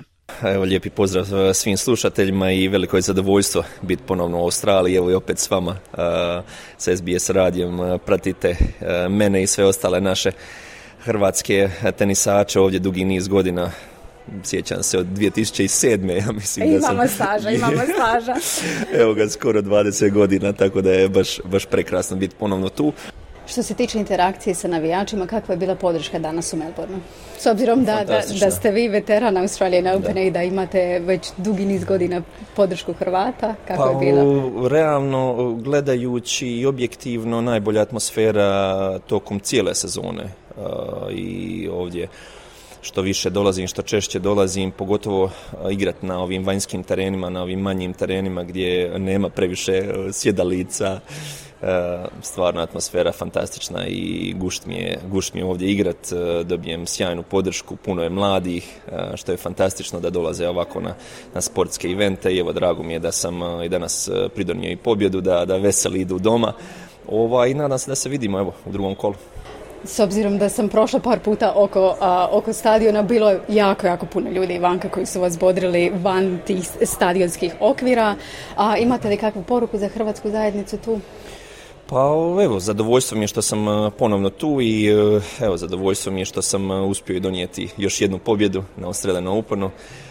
evo lijepi pozdrav svim slušateljima i veliko je zadovoljstvo biti ponovno u Australiji, evo i opet s vama uh, sa S B S radijom. Pratite uh, mene i sve ostale naše hrvatske tenisače ovdje dugi niz godina. Sjećam se od dvije tisuće sedme. Ja mislim imamo da sam... staža, imamo staža. Evo ga, skoro dvadeset godina, tako da je baš, baš prekrasno biti ponovno tu. Što se tiče interakcije sa navijačima, kakva je bila podrška danas u Melbourneu? S obzirom da, da, da ste vi veteran Australian Opena i da imate već dugi niz godina podršku Hrvata, kako pa, je bilo? Realno, gledajući i objektivno, najbolja atmosfera tokom cijele sezone. Uh, I ovdje što više dolazim, što češće dolazim, pogotovo igrati na ovim vanjskim terenima, na ovim manjim terenima gdje nema previše sjedalica. Stvarno atmosfera fantastična i gušt mi je, gušt mi je ovdje igrat, dobijem sjajnu podršku, puno je mladih, što je fantastično da dolaze ovako na, na sportske evente i evo drago mi je da sam i danas pridonio i pobjedu, da, da veseli idu doma Ova, i nadam se da se vidimo evo u drugom kolu. S obzirom da sam prošla par puta oko, a, oko stadiona, bilo je jako, jako puno ljudi vanka koji su vas bodrili van tih stadionskih okvira. A imate li kakvu poruku za hrvatsku zajednicu tu? Pa evo, zadovoljstvo mi je što sam ponovno tu i evo, zadovoljstvo mi je što sam uspio i donijeti još jednu pobjedu na Australian Openu.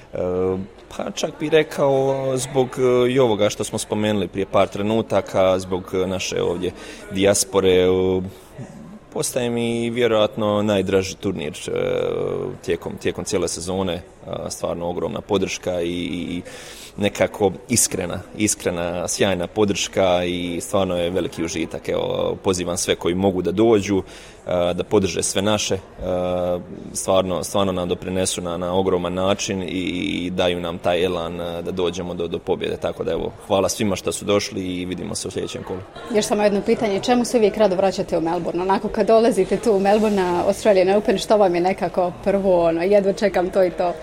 Pa čak bih rekao zbog i ovoga što smo spomenuli prije par trenutaka, zbog naše ovdje dijaspore, postaje mi vjerojatno najdraži turnir tijekom, tijekom cijele sezone, stvarno ogromna podrška i nekako iskrena, iskrena, sjajna podrška i stvarno je veliki užitak. Evo, pozivam sve koji mogu da dođu, da podrže sve naše, stvarno, stvarno nam doprinesu na, na ogroman način i daju nam taj elan da dođemo do, do pobjede. Tako da evo, hvala svima što su došli i vidimo se u sljedećem kolu. Još samo jedno pitanje, čemu se uvijek rado vraćate u Melbourne? Onako kad dolazite tu u Melbourne na Australian Open, što vam je nekako prvo, ono, jedva čekam to i to?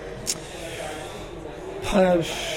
Pa,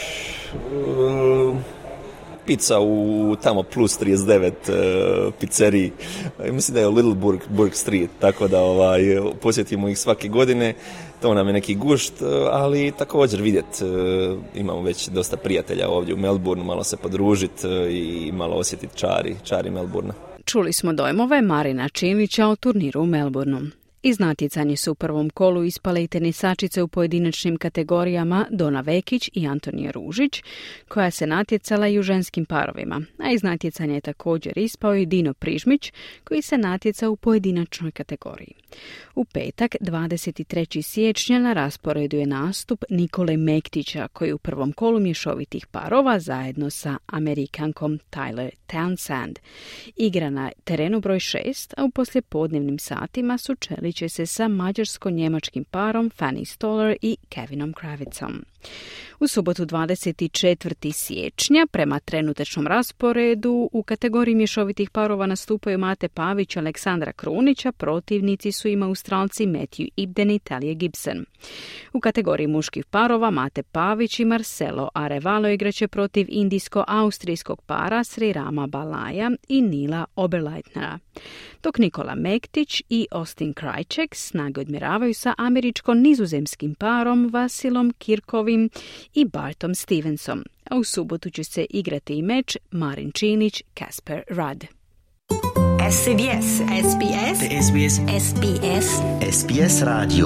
pizza u tamo plus trideset devet uh, pizzeriji. Mislim da je u Little Burg, Burg Street, tako da ovaj, posjetimo ih svake godine. To nam je neki gušt, ali također vidjet, uh, imamo već dosta prijatelja ovdje u Melbourneu, malo se podružiti uh, i malo osjetiti čari, čari Melbournea. Čuli smo dojmove Marina Čilića o turniru u Melbourneu. Iz natjecanja su u prvom kolu ispale i tenisačice u pojedinačnim kategorijama Dona Vekić i Antonija Ružić, koja se natjecala i u ženskim parovima, a iz natjecanja je također ispao i Dino Prižmić, koji se natjecao u pojedinačnoj kategoriji. U petak, dvadeset trećeg siječnja, na rasporedu je nastup Nikole Mektića, koji u prvom kolu mješovitih parova zajedno sa Amerikankom Tyler Townsend igra na terenu broj šest, a u poslijepodnevnim satima sučelit će se sa mađarsko-njemačkim parom Fanny Stoller i Kevinom Kravicom. U subotu dvadeset četvrtog siječnja prema trenutačnom rasporedu u kategoriji mješovitih parova nastupaju Mate Pavić i Aleksandra Krunića, protivnici su im Australci Matthew Ibden i Talia Gibson. U kategoriji muških parova Mate Pavić i Marcelo Arevalo igraće protiv indijsko-austrijskog para Srirama Balaja i Nila Oberleitnera, dok Nikola Mektić i Austin Krajček snage odmjeravaju sa američko-nizozemskim parom Vasilom Kirkovim i Bartom Stevensom, a u subotu će se igrati i meč Marin Čilić Kasper Rudd. S B S, S B S, S B S, S B S, S B S radio.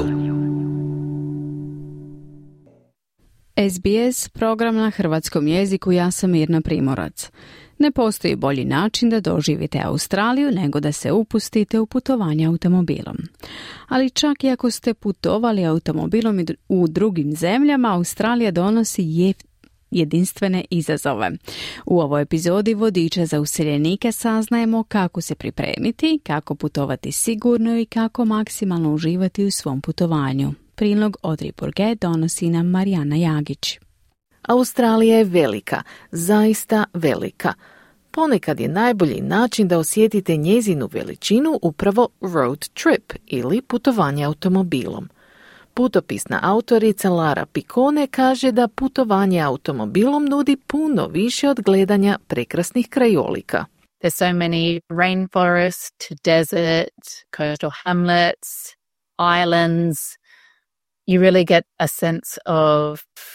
S B S, program na hrvatskom jeziku, ja sam Mirna Primorac. Ne postoji bolji način da doživite Australiju nego da se upustite u putovanje automobilom. Ali čak i ako ste putovali automobilom u drugim zemljama, Australija donosi jeftinije jedinstvene izazove. U ovoj epizodi Vodiča za useljenike saznajemo kako se pripremiti, kako putovati sigurno i kako maksimalno uživati u svom putovanju. Prilog Audrey Bourget donosi nam Marijana Jagić. Australija je velika, zaista velika. Ponekad je najbolji način da osjetite njezinu veličinu upravo road trip ili putovanje automobilom. Putopisna autorica Lara Piccone kaže da putovanje automobilom nudi puno više od gledanja prekrasnih krajolika. There's so many rainforest, desert, coastal hamlets, islands. You really get a sense of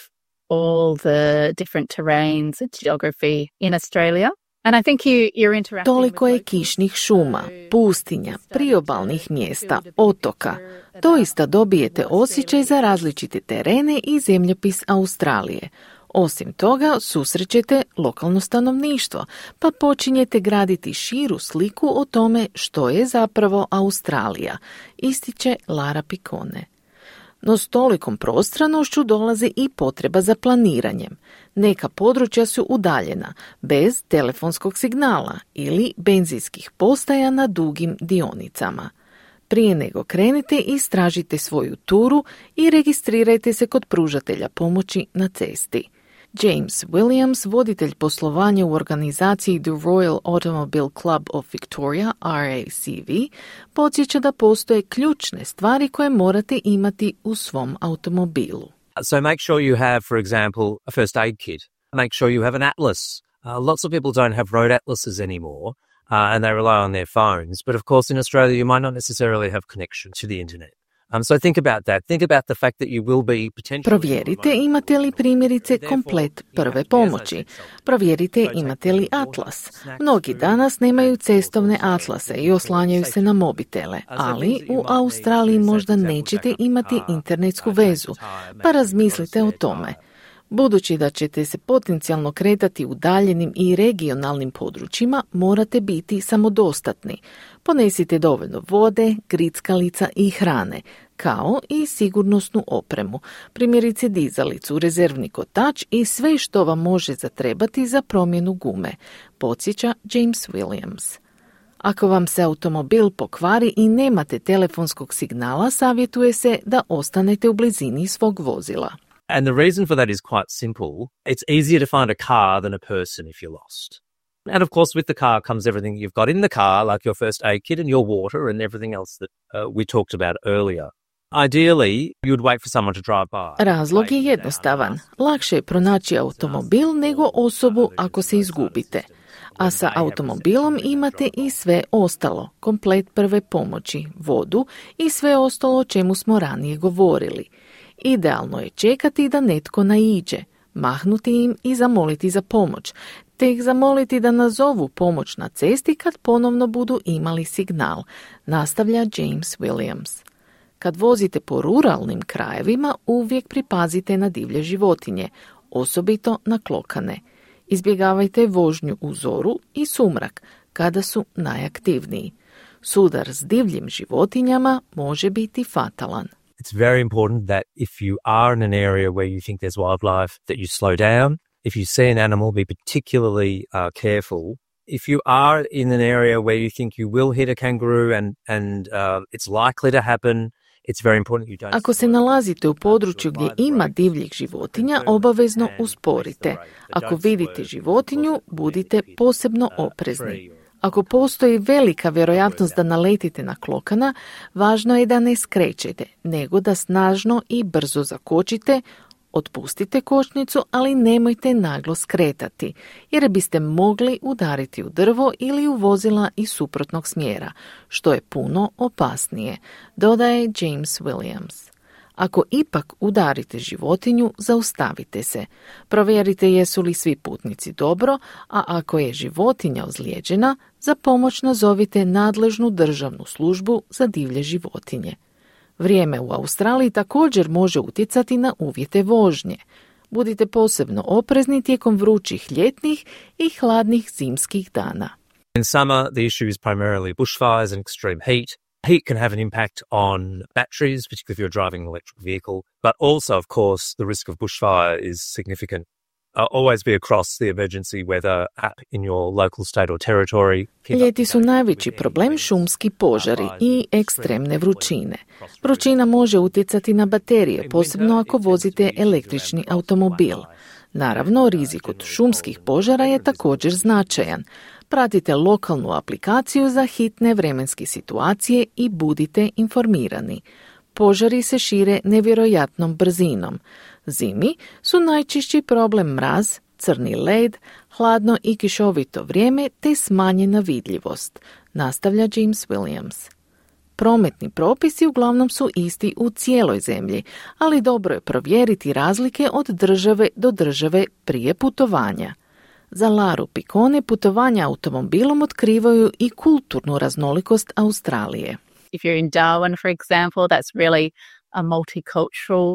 all the different terrains and geography in Australia. And I think you, you're interacting Toliko je kišnih šuma, pustinja, priobalnih mjesta, otoka. Doista dobijete osjećaj za različite terene i zemljopis Australije. Osim toga, susrećete lokalno stanovništvo, pa počinjete graditi širu sliku o tome što je zapravo Australija, ističe Lara Piccone. No s tolikom prostranošću dolazi i potreba za planiranjem. Neka područja su udaljena, bez telefonskog signala ili benzinskih postaja na dugim dionicama. Prije nego krenete, istražite svoju turu i registrirajte se kod pružatelja pomoći na cesti. James Williams, voditelj poslovanja u organizaciji The Royal Automobile Club of Victoria, R A C V, podsjeća da postoje ključne stvari koje morate imati u svom automobilu. So make sure you have, for example, a first aid kit. Make sure you have an atlas. Uh, lots of people don't have road atlases anymore, uh, and they rely on their phones. But of course, in Australia, you might not necessarily have connection to the internet. Um, so think about that. Think about the fact that you will be potentially... Provjerite imate li primjerice komplet prve pomoći. Provjerite imate li atlas. Mnogi danas nemaju cestovne atlase i oslanjaju se na mobitele, ali u Australiji možda nećete imati internetsku vezu, pa razmislite o tome. Budući da ćete se potencijalno kretati u daljenim i regionalnim područjima, morate biti samodostatni. Ponesite dovoljno vode, grickalica i hrane, kao i sigurnosnu opremu, primjerice dizalicu, rezervni kotač i sve što vam može zatrebati za promjenu gume, podsjeća James Williams. Ako vam se automobil pokvari i nemate telefonskog signala, savjetuje se da ostanete u blizini svog vozila. And the reason for that is quite simple. It's easier to find a car than a person if you're lost. And of course, with the car comes everything you've got in the car, like your first aid kit and your water and everything else that uh, we talked about earlier. Ideally, you'd wait for someone to drive by. Razlog je jednostavan. Lakše je pronaći automobil nego osobu ako se izgubite. A sa automobilom imate i sve ostalo, komplet prve pomoći, vodu i sve ostalo o čemu smo ranije govorili. Idealno je čekati da netko naiđe, mahnuti im i zamoliti za pomoć, te ih zamoliti da nazovu pomoć na cesti kad ponovno budu imali signal, nastavlja James Williams. Kad vozite po ruralnim krajevima, uvijek pripazite na divlje životinje, osobito na klokane. Izbjegavajte vožnju u zoru i sumrak, kada su najaktivniji. Sudar s divljim životinjama može biti fatalan. It's very important that if you are in an area where you think there's wildlife, that you slow down. If you see an animal, be particularly uh, careful. If you are in an area where you think you will hit a kangaroo and, and uh, it's likely to happen, it's very important you don't... Ako se nalazite u području gdje ima divljih životinja, obavezno usporite. Ako vidite životinju, budite posebno oprezni. Ako postoji velika vjerojatnost da naletite na klokana, važno je da ne skrećete, nego da snažno i brzo zakočite, otpustite kočnicu, ali nemojte naglo skretati, jer biste mogli udariti u drvo ili u vozila iz suprotnog smjera, što je puno opasnije, dodaje James Williams. Ako ipak udarite životinju, zaustavite se. Provjerite jesu li svi putnici dobro, a ako je životinja ozlijeđena, za pomoć nazovite nadležnu državnu službu za divlje životinje. Vrijeme u Australiji također može utjecati na uvjete vožnje. Budite posebno oprezni tijekom vrućih ljetnih i hladnih zimskih dana. In summer, the issue is primarily bushfires and extreme heat. Heat can have an impact on batteries, particularly if you're driving an electric vehicle, but also, of course, the risk of bushfire is significant. Uh, always be across the emergency weather app in your local state or territory. Ljeti su najveći problem šumski požari i ekstremne vrućine. Vrućina može utjecati na baterije, posebno ako vozite električni automobil. Naravno, rizik od šumskih požara je također značajan. Pratite lokalnu aplikaciju za hitne vremenske situacije i budite informirani. Požari se šire nevjerojatnom brzinom. Zimi su najčešći problem mraz, crni led, hladno i kišovito vrijeme te smanjena vidljivost, nastavlja James Williams. prometni propisi uglavnom su isti u cijeloj zemlji, ali dobro je provjeriti razlike od države do države prije putovanja. Za Laru Piccone putovanja automobilom otkrivaju i kulturnu raznolikost Australije. If you're in Darwin, for example, that's really a multicultural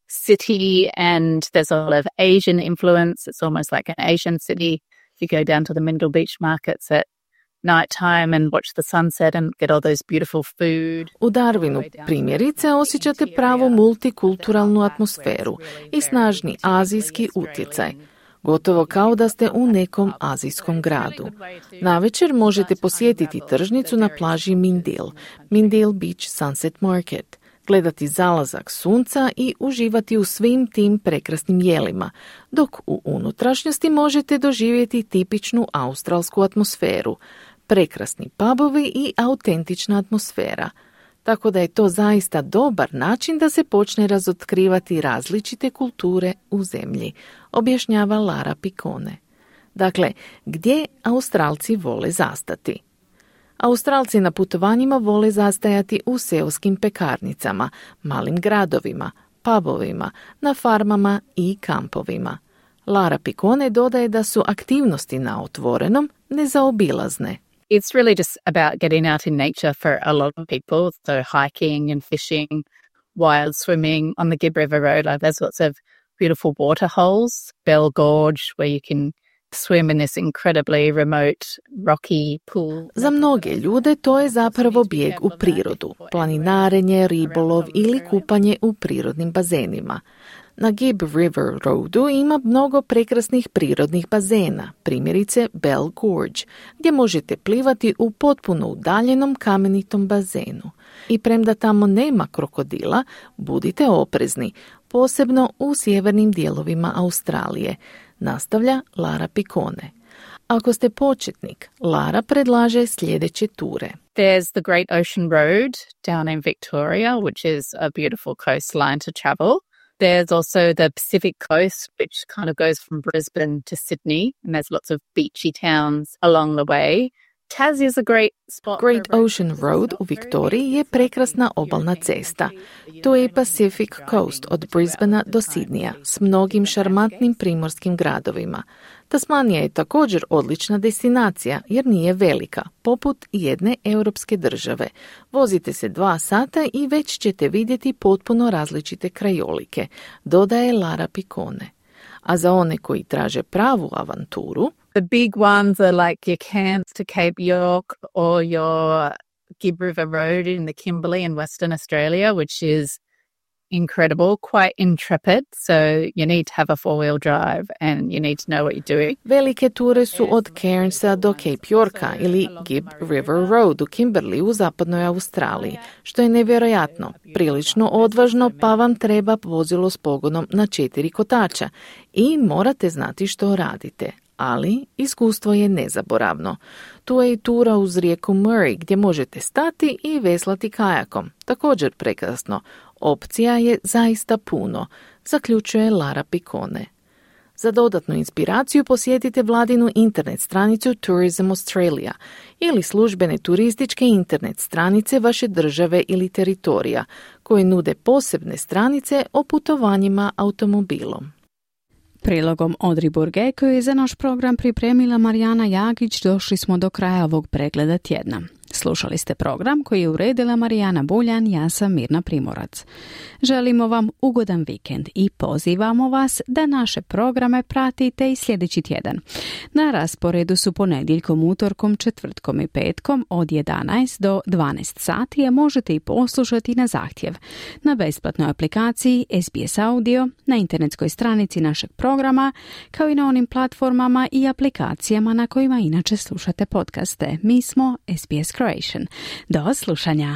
city and there's a lot of Asian influence. It's almost like an Asian city. If you go down to the Mindle Beach markets at nighttime and watch the sunset and get all those beautiful food. U Darwinu primjerice osjećate pravu multikulturalnu atmosferu i snažni azijski utjecaj. Gotovo kao da ste u nekom azijskom gradu. Navečer možete posjetiti tržnicu na plaži Mindil, Mindil Beach Sunset Market, gledati zalazak sunca i uživati u svim tim prekrasnim jelima, dok u unutrašnjosti možete doživjeti tipičnu australsku atmosferu, prekrasni pubovi i autentična atmosfera. Tako da je to zaista dobar način da se počne razotkrivati različite kulture u zemlji, objašnjava Lara Piccone. Dakle, gdje Australci vole zastati? Australci na putovanjima vole zastajati u seoskim pekarnicama, malim gradovima, pubovima, na farmama i kampovima. Lara Piccone dodaje da su aktivnosti na otvorenom nezaobilazne. It's really just about getting out in nature for a lot of people. So hiking and fishing, wild swimming on the Gibb River Road. Like there's lots of beautiful water holes, Bell Gorge, where you can swim in this incredibly remote rocky pool. Za mnoge ljude to je zapravo bijeg u prirodu, planinarenje, ribolov ili kupanje u prirodnim bazenima. Na Gibb River Roadu ima mnogo prekrasnih prirodnih bazena, primjerice Bell Gorge, gdje možete plivati u potpuno udaljenom kamenitom bazenu. I premda tamo nema krokodila, budite oprezni, posebno u sjevernim dijelovima Australije, nastavlja Lara Piccone. Ako ste početnik, Lara predlaže sljedeće ture. There's the Great Ocean Road down in Victoria, which is a beautiful coastline to travel. There's also the Pacific Coast, which kind of goes from Brisbane to Sydney, and there's lots of beachy towns along the way. Tassie is a great spot. Great Ocean Road u Viktoriji je prekrasna obalna cesta. To je Pacific Coast od Brisbanea do Sidneya s mnogim šarmantnim primorskim gradovima. Tasmanija je također odlična destinacija jer nije velika, poput jedne europske države. Vozite se dva sata i već ćete vidjeti potpuno različite krajolike, dodaje Lara Piccone. A za one koji traže pravu avanturu, the big ones are like your Cairns to Cape York or your Gibb River Road in the Kimberley in Western Australia, which is incredible, quite intrepid, so you need to have a four-wheel drive and you need to know what you're doing. Velike ture su od Cairnsa do Cape Yorka ili Gibb River Road u Kimberley u zapadnoj Australiji, što je nevjerojatno, prilično odvažno, pa vam treba vozilo s pogonom na četiri kotača i morate znati što radite. Ali iskustvo je nezaboravno. Tu je i tura uz rijeku Murray gdje možete stati i veslati kajakom. Također prekrasno. Opcija je zaista puno, zaključuje Lara Piccone. Za dodatnu inspiraciju posjetite vladinu internet stranicu Tourism Australia ili službene turističke internet stranice vaše države ili teritorija, koje nude posebne stranice o putovanjima automobilom. Prilogom Odri Burge, koju je za naš program pripremila Marijana Jagić, došli smo do kraja ovog pregleda tjedna. Slušali ste program koji je uredila Marijana Buljan, ja sam Mirna Primorac. Želimo vam ugodan vikend i pozivamo vas da naše programe pratite i sljedeći tjedan. Na rasporedu su ponedjeljkom, utorkom, četvrtkom i petkom od jedanaest do dvanaest sati, a možete i poslušati na zahtjev na besplatnoj aplikaciji S B S Audio, na internetskoj stranici našeg programa, kao i na onim platformama i aplikacijama na kojima inače slušate podcaste. Mi smo S B S Croatian. Do slušanja.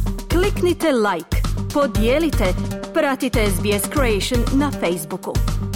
Kliknite like, podijelite, pratite S B S Croatian na Facebooku.